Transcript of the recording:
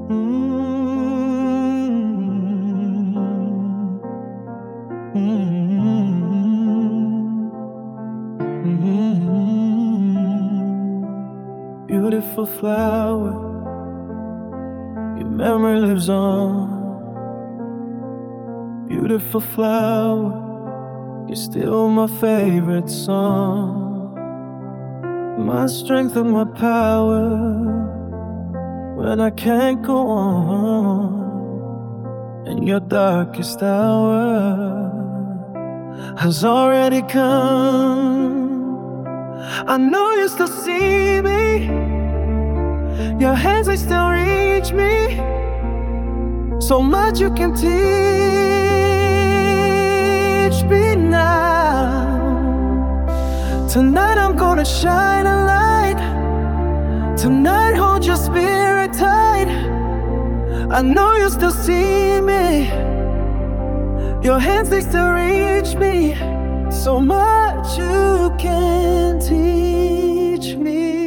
Mm, mm, Beautiful flower, your memory lives on. Beautiful flower, you're still my favorite song. My strength and my power when I can't go on. And your darkest hour has already come. I know you still see me, your hands, they still reach me. So much you can teach me now. Tonight I'm gonna shine a light. Tonight hold your spirit tight. I know you still see me, your hands, they still reach me. So much you can teach me.